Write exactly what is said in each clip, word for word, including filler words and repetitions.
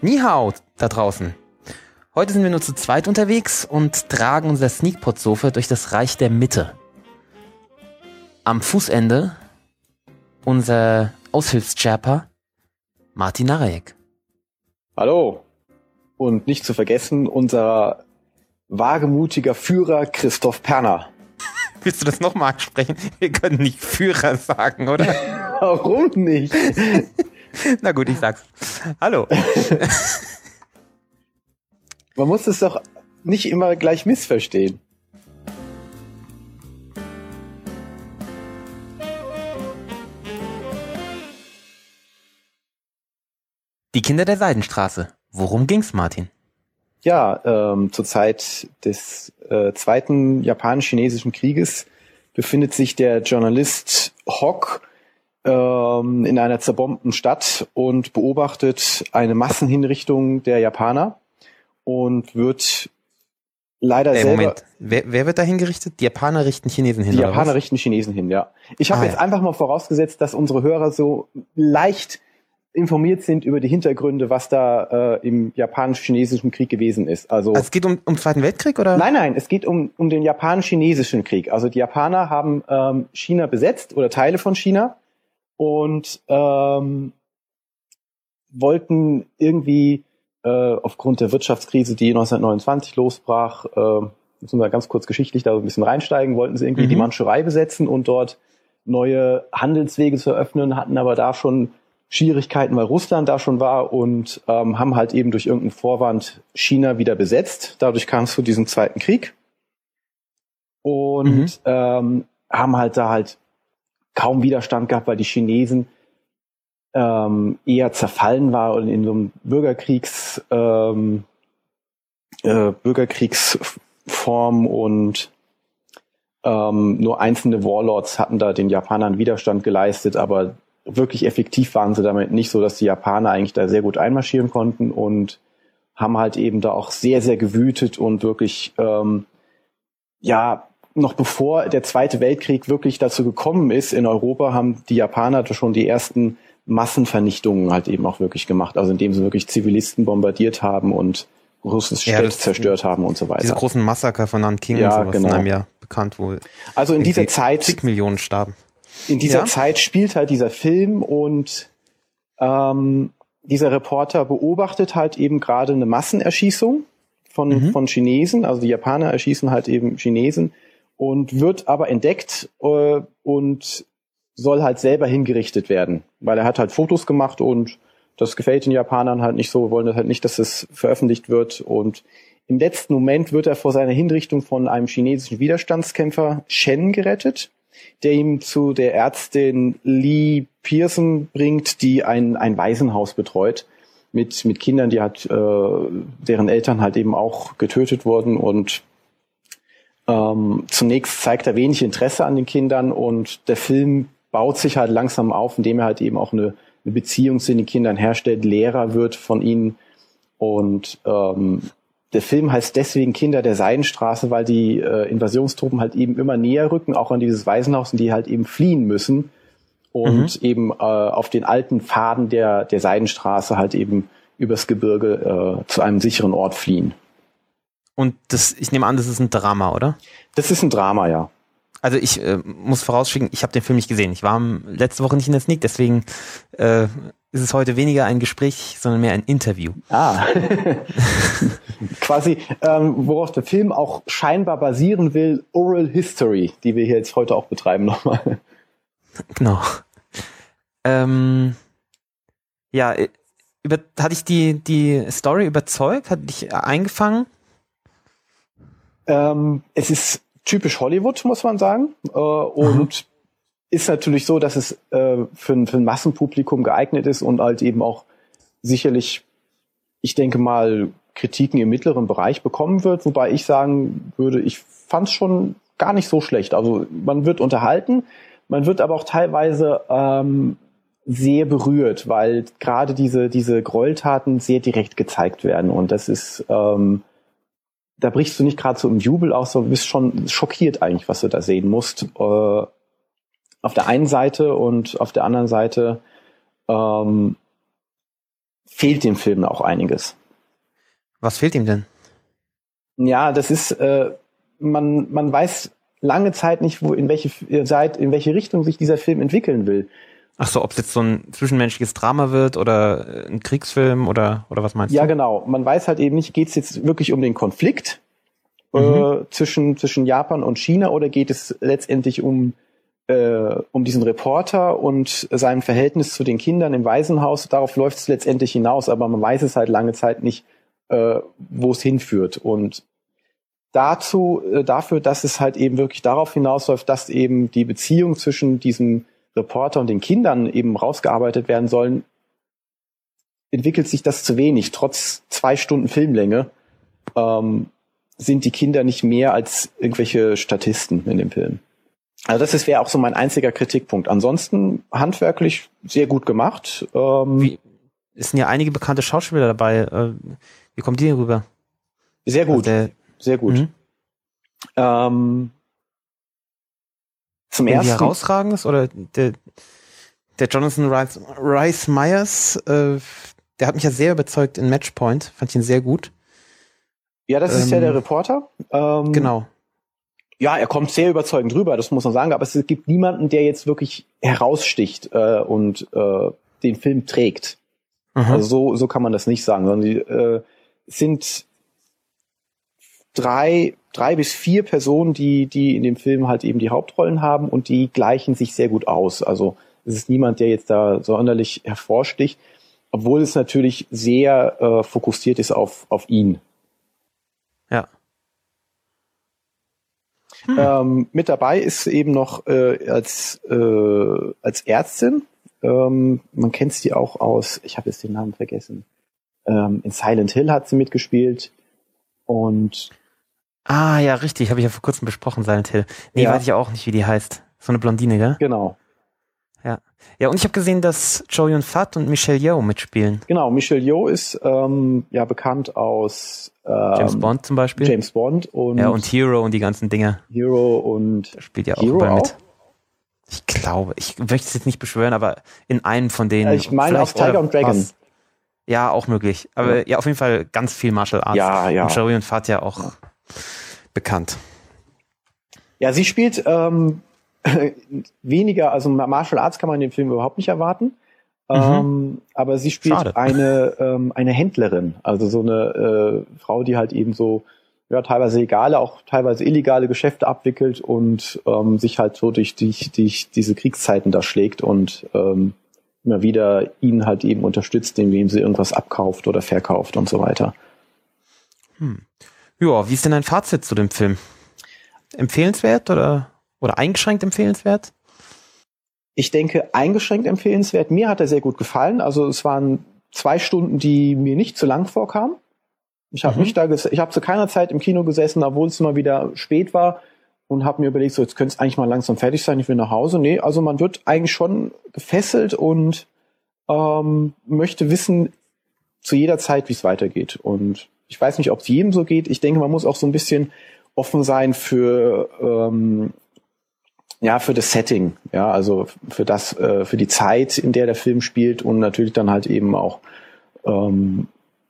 Ni hao da draußen. Heute sind wir nur zu zweit unterwegs und tragen unser Sneakpot-Sofa durch das Reich der Mitte. Am Fußende unser Aushilfs-Sherpa Martin Narayek. Hallo. Und nicht zu vergessen unser wagemutiger Führer Christoph Perner. Willst du das nochmal ansprechen? Wir können nicht Führer sagen, oder? Warum nicht? Na gut, ich sag's. Hallo. Man muss es doch nicht immer gleich missverstehen. Die Kinder der Seidenstraße. Worum ging's, Martin? Ja, ähm, zur Zeit des äh, Zweiten Japanisch-Chinesischen Krieges befindet sich der Journalist Hawk ähm, in einer zerbombten Stadt und beobachtet eine Massenhinrichtung der Japaner und wird leider äh, selber... Moment, wer, wer wird da hingerichtet? Die Japaner richten Chinesen hin, Die oder Japaner was? richten Chinesen hin, ja. Ich habe Ah, jetzt ja. einfach mal vorausgesetzt, dass unsere Hörer so leicht informiert sind über die Hintergründe, was da äh, im Japanisch-Chinesischen Krieg gewesen ist. Also, Also es geht um, um Zweiten Weltkrieg, oder? nein, nein, es geht um, um den Japanisch-Chinesischen Krieg. Also die Japaner haben ähm, China besetzt oder Teile von China und ähm, wollten irgendwie äh, aufgrund der Wirtschaftskrise, die neunzehnhundertneunundzwanzig losbrach, äh, müssen wir ganz kurz geschichtlich da so ein bisschen reinsteigen, wollten sie irgendwie Mhm. die Mandschurei besetzen und dort neue Handelswege zu eröffnen, hatten aber da schon Schwierigkeiten, weil Russland da schon war und ähm, haben halt eben durch irgendeinen Vorwand China wieder besetzt. Dadurch kam es zu diesem Zweiten Krieg und Mhm. ähm, haben halt da halt kaum Widerstand gehabt, weil die Chinesen ähm, eher zerfallen war und in so einem Bürgerkriegs ähm, äh, Bürgerkriegsform und ähm, nur einzelne Warlords hatten da den Japanern Widerstand geleistet, aber wirklich effektiv waren sie damit nicht, so dass die Japaner eigentlich da sehr gut einmarschieren konnten und haben halt eben da auch sehr, sehr gewütet und wirklich, ähm, ja, noch bevor der Zweite Weltkrieg wirklich dazu gekommen ist in Europa, haben die Japaner da schon die ersten Massenvernichtungen halt eben auch wirklich gemacht, also indem sie wirklich Zivilisten bombardiert haben und russische Ja, Städte das- zerstört haben und so weiter. Diese großen Massaker von Nanking Ja, und sowas genau. in einem Jahr bekannt, wo Also in dieser irgendwie Zeit zig Millionen starben. In dieser Ja. Zeit spielt halt dieser Film und ähm, dieser Reporter beobachtet halt eben gerade eine Massenerschießung von, Mhm. von Chinesen, also die Japaner erschießen halt eben Chinesen und wird aber entdeckt äh, und soll halt selber hingerichtet werden, weil er hat halt Fotos gemacht und das gefällt den Japanern halt nicht so, wollen halt nicht, dass es veröffentlicht wird und im letzten Moment wird er vor seiner Hinrichtung von einem chinesischen Widerstandskämpfer Shen gerettet, der ihm zu der Ärztin Lee Pearson bringt, die ein, ein Waisenhaus betreut mit, mit Kindern, die halt, äh, deren Eltern halt eben auch getötet wurden und ähm, zunächst zeigt er wenig Interesse an den Kindern und der Film baut sich halt langsam auf, indem er halt eben auch eine, eine Beziehung zu den Kindern herstellt, Lehrer wird von ihnen und ähm, der Film heißt deswegen Kinder der Seidenstraße, weil die äh, Invasionstruppen halt eben immer näher rücken, auch an dieses Waisenhaus, und die halt eben fliehen müssen und Mhm. eben äh, auf den alten Pfaden der, der Seidenstraße halt eben übers Gebirge äh, zu einem sicheren Ort fliehen. Und das, ich nehme an, das ist ein Drama, oder? Das ist ein Drama, ja. Also ich äh, muss vorausschicken, ich habe den Film nicht gesehen. Ich war am- letzte Woche nicht in der Sneak, deswegen äh, ist es heute weniger ein Gespräch, sondern mehr ein Interview. Ah. Quasi, ähm, worauf der Film auch scheinbar basieren will, Oral History, die wir hier jetzt heute auch betreiben nochmal. Genau. Ähm, ja, äh, über, hat dich die, die Story überzeugt? Hat dich eingefangen? Ähm, es ist typisch Hollywood, muss man sagen. Äh, und ist natürlich so, dass es äh, für, ein, für ein Massenpublikum geeignet ist und halt eben auch sicherlich, ich denke mal, Kritiken im mittleren Bereich bekommen wird. Wobei ich sagen würde, ich fand es schon gar nicht so schlecht. Also man wird unterhalten, man wird aber auch teilweise ähm, sehr berührt, weil gerade diese, diese Gräueltaten sehr direkt gezeigt werden. Und das ist... Ähm, da brichst du nicht gerade so im Jubel aus, sondern bist schon schockiert eigentlich, was du da sehen musst. Äh, auf der einen Seite und auf der anderen Seite ähm, fehlt dem Film auch einiges. Was fehlt ihm denn? Ja, das ist, äh, man, man weiß lange Zeit nicht, wo, in welche, Zeit, in welche Richtung sich dieser Film entwickeln will. Ach so, ob es jetzt so ein zwischenmenschliches Drama wird oder ein Kriegsfilm oder, oder was meinst ja, du? Ja, genau. Man weiß halt eben nicht, geht es jetzt wirklich um den Konflikt mhm. äh, zwischen, zwischen Japan und China oder geht es letztendlich um, äh, um diesen Reporter und sein Verhältnis zu den Kindern im Waisenhaus. Darauf läuft es letztendlich hinaus, aber man weiß es halt lange Zeit nicht, äh, wo es hinführt. Und dazu, äh, dafür, dass es halt eben wirklich darauf hinausläuft, dass eben die Beziehung zwischen diesem Reporter und den Kindern eben rausgearbeitet werden sollen, entwickelt sich das zu wenig. Trotz zwei Stunden Filmlänge ähm, sind die Kinder nicht mehr als irgendwelche Statisten in dem Film. Also das wäre auch so mein einziger Kritikpunkt. Ansonsten handwerklich sehr gut gemacht. Ähm, Wie, es sind ja einige bekannte Schauspieler dabei. Äh, wie kommt die rüber? Sehr gut, also der, sehr gut. Mhm. Ähm, Zum Irgendwie ersten herausragendes oder der, der Jonathan Rhys, Rhys Meyers, äh, der hat mich ja sehr überzeugt in Matchpoint, fand ich ihn sehr gut. Ja, das ähm, ist ja der Reporter. Ähm, genau. Ja, er kommt sehr überzeugend rüber, das muss man sagen, aber es gibt niemanden, der jetzt wirklich heraussticht äh, und äh, den Film trägt. Mhm. Also so, so kann man das nicht sagen, sondern die äh, sind drei, drei bis vier Personen, die, die in dem Film halt eben die Hauptrollen haben und die gleichen sich sehr gut aus. Also es ist niemand, der jetzt da sonderlich hervorsticht, obwohl es natürlich sehr äh, fokussiert ist auf, auf ihn. Ja. Hm. Ähm, mit dabei ist eben noch äh, als, äh, als Ärztin, ähm, man kennt sie auch aus, ich habe jetzt den Namen vergessen, ähm, in Silent Hill hat sie mitgespielt und Ah, ja, richtig, habe ich ja vor kurzem besprochen, Silent Hill. Nee, ja. weiß ich auch nicht, wie die heißt. So eine Blondine, gell? Genau. Ja, ja, und ich habe gesehen, dass Chow Yun-fat und Michelle Yeoh mitspielen. Genau, Michelle Yeoh ist ähm, ja bekannt aus ähm, James Bond zum Beispiel. James Bond und ja, und Hero und die ganzen Dinge. Hero und da spielt ja auch Hero überall auch? mit. Ich glaube, ich möchte es jetzt nicht beschwören, aber in einem von denen. Ja, ich meine auf Tiger und Dragon. Was, ja, auch möglich. Aber ja. ja, auf jeden Fall ganz viel Martial Arts. Ja, ja. Und Chow Yun-fat ja auch ja. bekannt. Ja, sie spielt ähm, weniger, also Martial Arts kann man in dem Film überhaupt nicht erwarten. Mhm. Ähm, aber sie spielt Schade. eine ähm, eine Händlerin, also so eine äh, Frau, die halt eben so ja teilweise legale, auch teilweise illegale Geschäfte abwickelt und ähm, sich halt so durch, durch, durch diese Kriegszeiten da schlägt und ähm, immer wieder ihn halt eben unterstützt, indem sie irgendwas abkauft oder verkauft und so weiter. Hm. Ja, wie ist denn dein Fazit zu dem Film? Empfehlenswert oder, oder eingeschränkt empfehlenswert? Ich denke, eingeschränkt empfehlenswert. Mir hat er sehr gut gefallen. Also es waren zwei Stunden, die mir nicht zu lang vorkamen. Ich habe mhm. mich da, ges- ich habe zu keiner Zeit im Kino gesessen, obwohl es immer wieder spät war und habe mir überlegt, so jetzt könnte es eigentlich mal langsam fertig sein, ich will nach Hause. Nee, also man wird eigentlich schon gefesselt und ähm, möchte wissen zu jeder Zeit, wie es weitergeht. Und ich weiß nicht, ob es jedem so geht. Ich denke, man muss auch so ein bisschen offen sein für ähm, ja für das Setting, ja, also für das äh, für die Zeit, in der der Film spielt und natürlich dann halt eben auch ähm,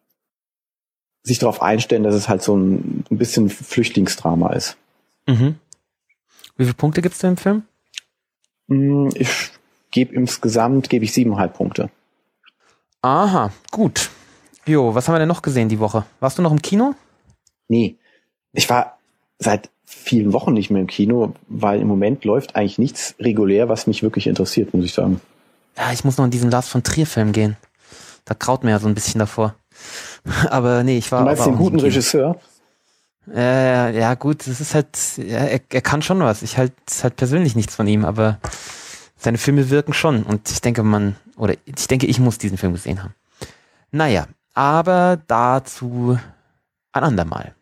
sich darauf einstellen, dass es halt so ein, ein bisschen Flüchtlingsdrama ist. Mhm. Wie viele Punkte gibt's denn im Film? Ich gebe insgesamt gebe ich siebeneinhalb Punkte. Aha, gut. Jo, was haben wir denn noch gesehen die Woche? Warst du noch im Kino? Nee, ich war seit vielen Wochen nicht mehr im Kino, weil im Moment läuft eigentlich nichts regulär, was mich wirklich interessiert, muss ich sagen. Ja, ich muss noch in diesen Lars von Trier-Film gehen. Da kraut mir ja so ein bisschen davor. Aber nee, ich war... Du meinst war den guten Regisseur? Äh, ja gut, das ist halt... Ja, er, er kann schon was. Ich halte halt persönlich nichts von ihm, aber seine Filme wirken schon. Und ich denke, man... Oder ich denke, ich muss diesen Film gesehen haben. Naja, aber dazu ein andermal.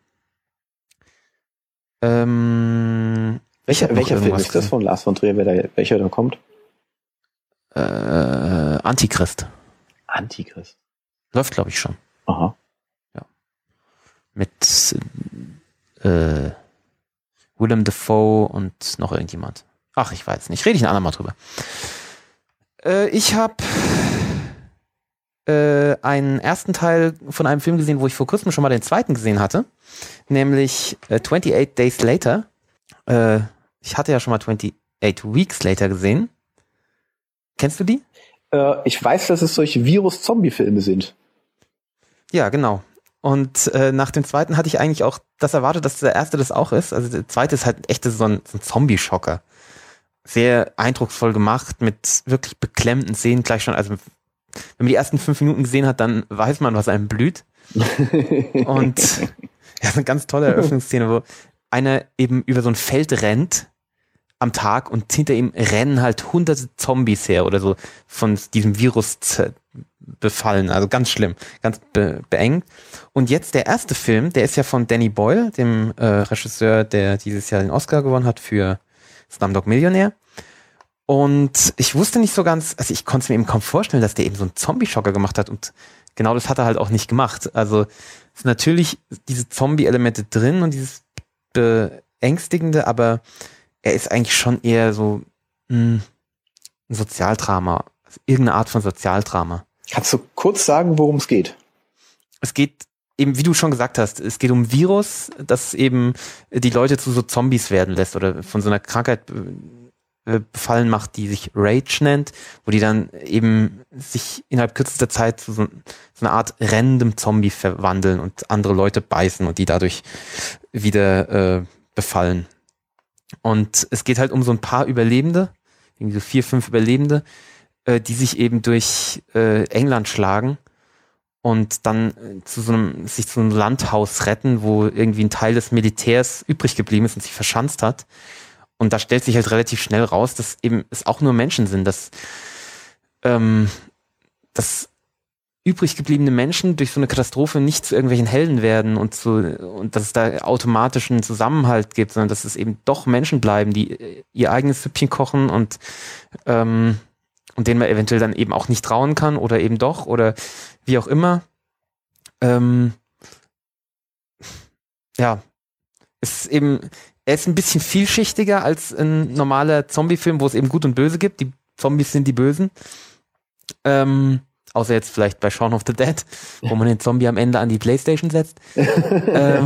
Ähm, welcher welcher Film ist das von Lars von Trier, wer da, welcher da kommt? Äh, Antichrist. Antichrist. Läuft, glaube ich, schon. Aha. Ja. Mit äh, Willem Dafoe und noch irgendjemand. Ach, ich weiß nicht. Rede ich ein andermal drüber. Äh, ich habe äh, einen ersten Teil von einem Film gesehen, wo ich vor kurzem schon mal den zweiten gesehen hatte, nämlich äh, twenty-eight Days Later. Äh, ich hatte ja schon mal twenty-eight Weeks Later gesehen. Kennst du die? Äh, ich weiß, dass es solche Virus-Zombie-Filme sind. Ja, genau. Und äh, nach dem zweiten hatte ich eigentlich auch das erwartet, dass der erste das auch ist. Also der zweite ist halt echt so ein, so ein Zombie-Schocker. Sehr eindrucksvoll gemacht, mit wirklich beklemmenden Szenen gleich schon. Also wenn man die ersten fünf Minuten gesehen hat, dann weiß man, was einem blüht. Und ja, eine ganz tolle Eröffnungsszene, wo einer eben über so ein Feld rennt am Tag und hinter ihm rennen halt hunderte Zombies her oder so von diesem Virus z- befallen. Also ganz schlimm, ganz be- beengt. Und jetzt der erste Film, der ist ja von Danny Boyle, dem äh, Regisseur, der dieses Jahr den Oscar gewonnen hat für Slumdog Millionär. Und ich wusste nicht so ganz, also ich konnte es mir eben kaum vorstellen, dass der eben so einen Zombie-Schocker gemacht hat und genau das hat er halt auch nicht gemacht. Also es sind natürlich diese Zombie-Elemente drin und dieses Beängstigende, aber er ist eigentlich schon eher so mh, ein Sozialdrama, also irgendeine Art von Sozialdrama. Kannst du kurz sagen, worum es geht? Es geht eben, wie du schon gesagt hast, es geht um ein Virus, das eben die Leute zu so Zombies werden lässt oder von so einer Krankheit befallen macht, die sich Rage nennt, wo die dann eben sich innerhalb kürzester Zeit zu so, so einer Art rennendem Zombie verwandeln und andere Leute beißen und die dadurch wieder äh, befallen. Und es geht halt um so ein paar Überlebende, irgendwie so vier, fünf Überlebende, äh, die sich eben durch äh, England schlagen und dann äh, zu so einem, sich zu einem Landhaus retten, wo irgendwie ein Teil des Militärs übrig geblieben ist und sich verschanzt hat. Und da stellt sich halt relativ schnell raus, dass eben es auch nur Menschen sind, dass, ähm, dass übrig gebliebene Menschen durch so eine Katastrophe nicht zu irgendwelchen Helden werden und zu, und dass es da automatischen Zusammenhalt gibt, sondern dass es eben doch Menschen bleiben, die ihr eigenes Süppchen kochen und, ähm, und denen man eventuell dann eben auch nicht trauen kann oder eben doch oder wie auch immer. Ähm, ja, es ist eben, er ist ein bisschen vielschichtiger als ein normaler Zombie-Film, wo es eben Gut und Böse gibt. Die Zombies sind die Bösen. Ähm, außer jetzt vielleicht bei Shaun of the Dead, wo man den Zombie am Ende an die Playstation setzt. ähm,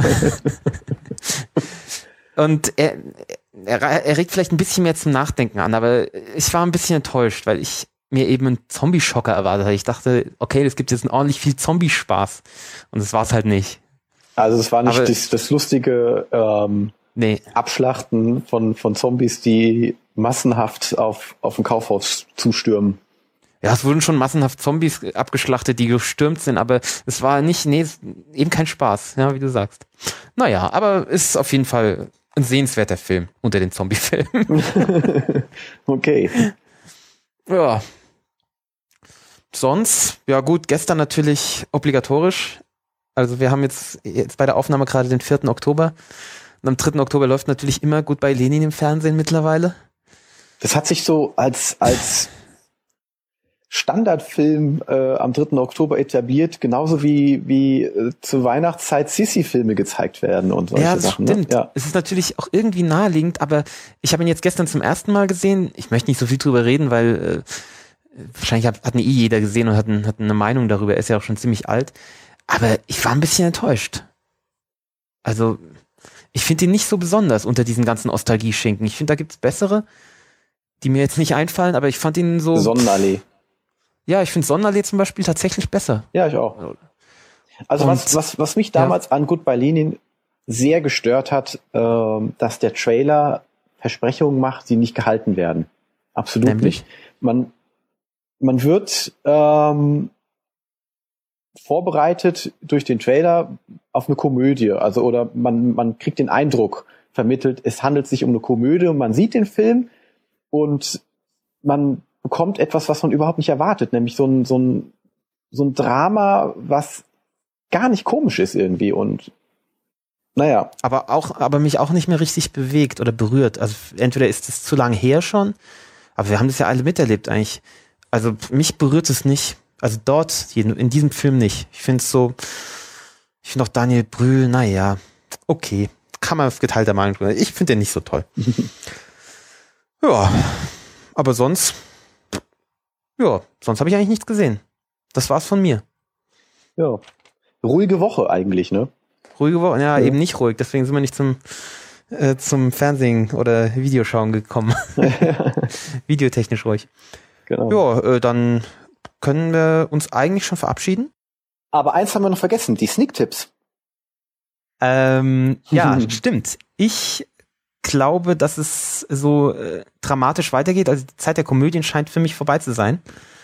und er, er, er regt vielleicht ein bisschen mehr zum Nachdenken an, aber ich war ein bisschen enttäuscht, weil ich mir eben einen Zombie-Schocker erwartet habe. Ich dachte, okay, es gibt jetzt ordentlich viel Zombie-Spaß. Und das war es halt nicht. Also es war nicht aber, das, das lustige ähm Nee. Abschlachten von, von Zombies, die massenhaft auf, auf ein Kaufhaus zustürmen. Ja, es wurden schon massenhaft Zombies abgeschlachtet, die gestürmt sind, aber es war nicht, nee, eben kein Spaß, ja, wie du sagst. Naja, aber ist auf jeden Fall ein sehenswerter Film unter den Zombie-Filmen. Okay. Ja. Sonst, ja gut, gestern natürlich obligatorisch. Also wir haben jetzt, jetzt bei der Aufnahme gerade den vierten Oktober. Und am dritten Oktober läuft natürlich immer Goodbye Lenin im Fernsehen mittlerweile. Das hat sich so als als Standardfilm äh, am dritten Oktober etabliert, genauso wie wie äh, zur Weihnachtszeit Sissi-Filme gezeigt werden und solche ja, das Sachen. Stimmt. Ne? Ja, es ist natürlich auch irgendwie naheliegend, aber ich habe ihn jetzt gestern zum ersten Mal gesehen. Ich möchte nicht so viel drüber reden, weil äh, wahrscheinlich hat, hat ihn eh jeder gesehen und hat, ein, hat eine Meinung darüber. Er ist ja auch schon ziemlich alt. Aber ich war ein bisschen enttäuscht. Also ich finde ihn nicht so besonders unter diesen ganzen Nostalgie-Schinken. Ich finde, da gibt's bessere, die mir jetzt nicht einfallen, aber ich fand ihn so... Sonnenallee. Ja, ich finde Sonnenallee zum Beispiel tatsächlich besser. Ja, ich auch. Also Und, was, was, was mich damals ja. an Goodbye Lenin sehr gestört hat, äh, dass der Trailer Versprechungen macht, die nicht gehalten werden. Absolut Nämlich? nicht. Man, man wird... Ähm, vorbereitet durch den Trailer auf eine Komödie, also oder man man kriegt den Eindruck vermittelt, es handelt sich um eine Komödie und man sieht den Film und man bekommt etwas, was man überhaupt nicht erwartet, nämlich so ein so ein so ein Drama, was gar nicht komisch ist irgendwie und naja. Aber auch aber mich auch nicht mehr richtig bewegt oder berührt. Also entweder ist es zu lange her schon, aber wir haben das ja alle miterlebt eigentlich. Also mich berührt es nicht. Also dort, in diesem Film nicht. Ich finde es so, ich finde auch Daniel Brühl, naja, okay, kann man auf geteilter Meinung drüber. Ich finde den nicht so toll. Ja, aber sonst, ja, sonst habe ich eigentlich nichts gesehen. das war's von mir. Ja. Ruhige Woche eigentlich, ne? Ruhige Woche, ja, Ja. eben nicht ruhig. Deswegen sind wir nicht zum, äh, zum Fernsehen oder Videoschauen gekommen. Videotechnisch ruhig. Genau. Ja, äh, dann können wir uns eigentlich schon verabschieden. Aber eins haben wir noch vergessen, die Sneak-Tipps. Ähm, ja, stimmt. Ich glaube, dass es so äh, dramatisch weitergeht. Also die Zeit der Komödien scheint für mich vorbei zu sein.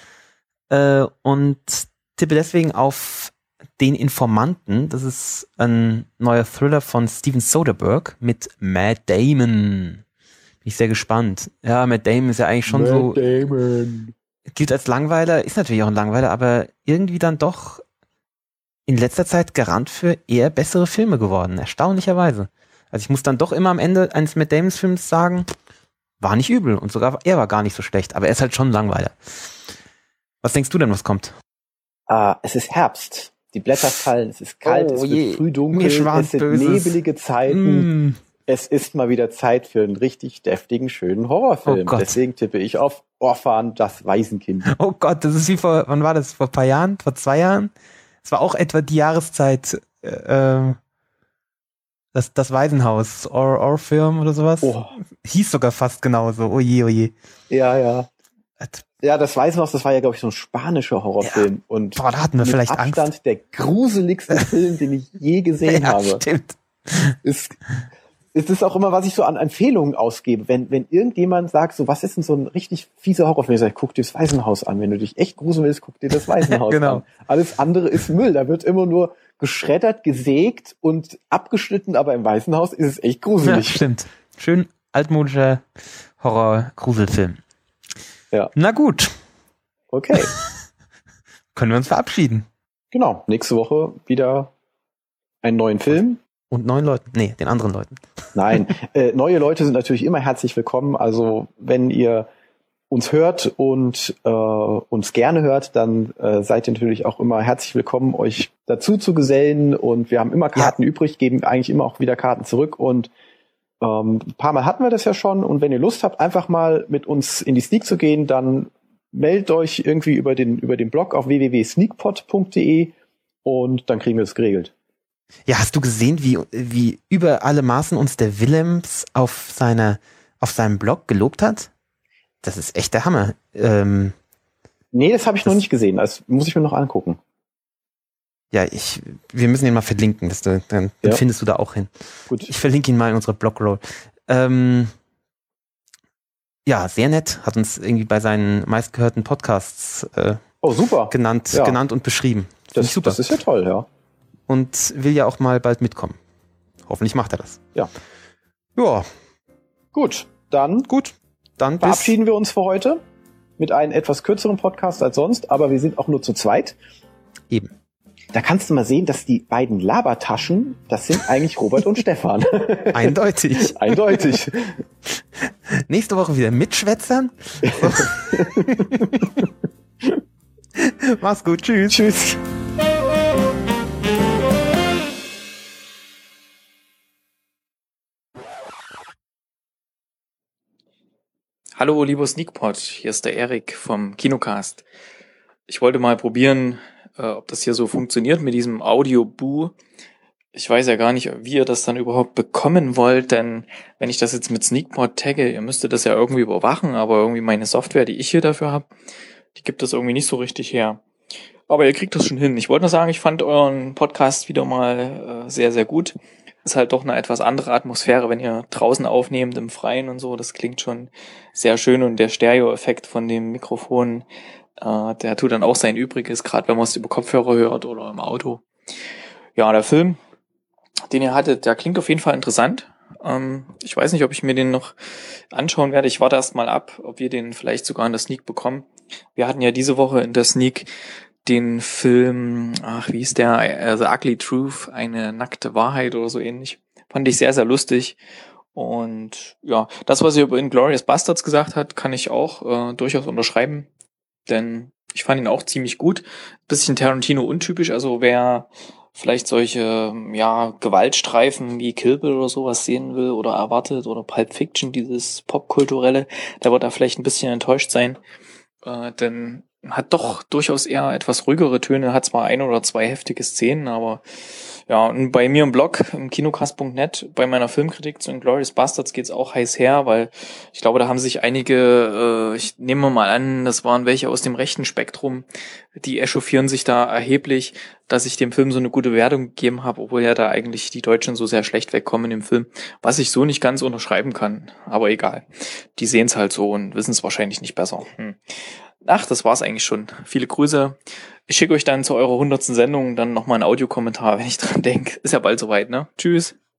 Äh, und tippe deswegen auf Den Informanten. Das ist ein neuer Thriller von Steven Soderbergh mit Matt Damon. Bin ich sehr gespannt. Ja, Matt Damon ist ja eigentlich schon Matt so... Damon. Gilt als Langweiler, ist natürlich auch ein Langweiler, aber irgendwie dann doch in letzter Zeit Garant für eher bessere Filme geworden. Erstaunlicherweise. Also ich muss dann doch immer am Ende eines Matt Damons Films sagen, war nicht übel und sogar er war gar nicht so schlecht, aber er ist halt schon ein Langweiler. Was denkst du denn, was kommt? Ah, es ist Herbst. Die Blätter fallen, es ist kalt, Oh es je, wird früh mir dunkel, schwant es sind Böses. nebelige Zeiten. Mm. Es ist mal wieder Zeit für einen richtig deftigen, schönen Horrorfilm. Oh Gott. Deswegen tippe ich auf Orphan, das Waisenkind. Oh Gott, das ist wie vor, wann war das? Vor ein paar Jahren? Vor zwei Jahren? Es war auch etwa die Jahreszeit, äh, das, das Waisenhaus, Or, Orpheum oder sowas. Oh. Hieß sogar fast genauso. Oh je, oh je. Ja, ja. Das- Ja, das Waisenhaus, das war ja, glaube ich, so ein spanischer Horrorfilm. Und Boah, da hatten wir mit vielleicht Abstand Angst. der gruseligste Film, den ich je gesehen Ja, habe. stimmt. Ist, ist es auch immer, was ich so an Empfehlungen ausgebe. Wenn, wenn irgendjemand sagt, so, was ist denn so ein richtig fieser Horrorfilm? Ich sage, guck dir das Waisenhaus an. Wenn du dich echt gruseln willst, guck dir das Waisenhaus Genau. an. Alles andere ist Müll. Da wird immer nur geschreddert, gesägt und abgeschnitten, aber im Waisenhaus ist es echt Ja, gruselig. stimmt. Schön altmodischer Horror-Gruselfilm. Ja. Na gut, Okay, können wir uns verabschieden. genau. Nächste Woche wieder einen neuen Film. Und neun Leuten. Nee, den anderen Leuten. Nein, äh, neue Leute sind natürlich immer herzlich willkommen. Also wenn ihr uns hört und äh, uns gerne hört, dann äh, seid ihr natürlich auch immer herzlich willkommen, euch dazu zu gesellen. Und wir haben immer Karten übrig, geben eigentlich immer auch wieder Karten zurück. Und ähm, ein paar Mal hatten wir das ja schon. Und wenn ihr Lust habt, einfach mal mit uns in die Sneak zu gehen, dann meldet euch irgendwie über den über den Blog auf w w w punkt sneakpot punkt d e und dann kriegen wir es geregelt. Ja, hast du gesehen, wie, wie über alle Maßen uns der Willems auf seiner, auf seinem Blog gelobt hat? Das ist echt der Hammer. Ähm, Nee, das habe ich noch Das- nicht gesehen. Das muss ich mir noch angucken. ja, ich, wir müssen ihn mal verlinken, das, dann, dann Ja. findest du da auch hin. Gut. Ich verlinke ihn mal in unserer Blogroll. Ähm, ja, sehr nett, hat uns irgendwie bei seinen meistgehörten Podcasts äh, Oh, super. genannt, Ja. genannt und beschrieben. Find Das, ich super. das ist ja toll, ja. Und will ja auch mal bald mitkommen. Hoffentlich macht er das. Ja. Ja, Gut, dann gut. Dann bis verabschieden wir uns für heute mit einem etwas kürzeren Podcast als sonst, aber wir sind auch nur zu zweit. eben. Da kannst du mal sehen, dass die beiden Labertaschen, das sind eigentlich Robert und Stefan. Eindeutig. Eindeutig. Nächste Woche wieder Mitschwätzern. Mach's gut. Tschüss. Tschüss. Hallo, lieber Sneakpot, hier ist der Erik vom Kinocast. Ich wollte mal probieren, äh, ob das hier so funktioniert mit diesem Audio-Boo. Ich weiß ja gar nicht, wie ihr das dann überhaupt bekommen wollt, denn wenn ich das jetzt mit Sneakpot tagge, ihr müsstet das ja irgendwie überwachen, aber irgendwie meine Software, die ich hier dafür habe, die gibt das irgendwie nicht so richtig her. Aber ihr kriegt das schon hin. Ich wollte nur sagen, ich fand euren Podcast wieder mal äh, sehr, sehr gut. Ist halt doch eine etwas andere Atmosphäre, wenn ihr draußen aufnehmt, im Freien und so. Das klingt schon sehr schön und der Stereo-Effekt von dem Mikrofon, äh, der tut dann auch sein Übriges, gerade wenn man es über Kopfhörer hört oder im Auto. Ja, der Film, den ihr hattet, der klingt auf jeden Fall interessant. Ähm, ich weiß nicht, ob ich mir den noch anschauen werde. Ich warte erst mal ab, ob wir den vielleicht sogar in der Sneak bekommen. Wir hatten ja diese Woche in der Sneak den Film, ach, wie hieß der? Uh, The Ugly Truth, eine nackte Wahrheit oder so ähnlich. Fand ich sehr, sehr lustig. Und ja, das, was ihr über Inglourious Bastards gesagt habt, kann ich auch äh, durchaus unterschreiben. Denn ich fand ihn auch ziemlich gut. Bisschen Tarantino untypisch, also wer vielleicht solche, ja, Gewaltstreifen wie Kill Bill oder sowas sehen will oder erwartet oder Pulp Fiction, dieses Popkulturelle, der wird da vielleicht ein bisschen enttäuscht sein. Äh, denn hat doch durchaus eher etwas ruhigere Töne, hat zwar ein oder zwei heftige Szenen, aber ja, und bei mir im Blog, im kinocast punkt net, bei meiner Filmkritik zu Inglourious Basterds geht's auch heiß her, weil ich glaube, da haben sich einige, äh, ich nehme mal an, das waren welche aus dem rechten Spektrum, die echauffieren sich da erheblich, dass ich dem Film so eine gute Wertung gegeben habe, obwohl ja da eigentlich die Deutschen so sehr schlecht wegkommen im Film, was ich so nicht ganz unterschreiben kann, aber egal. Die sehen's halt so und wissen's wahrscheinlich nicht besser. Hm. Ach, das war's eigentlich schon. Viele Grüße. Ich schicke euch dann zu eurer hundertsten Sendung dann nochmal einen Audiokommentar, wenn ich dran denke. Ist ja bald soweit, ne? Tschüss.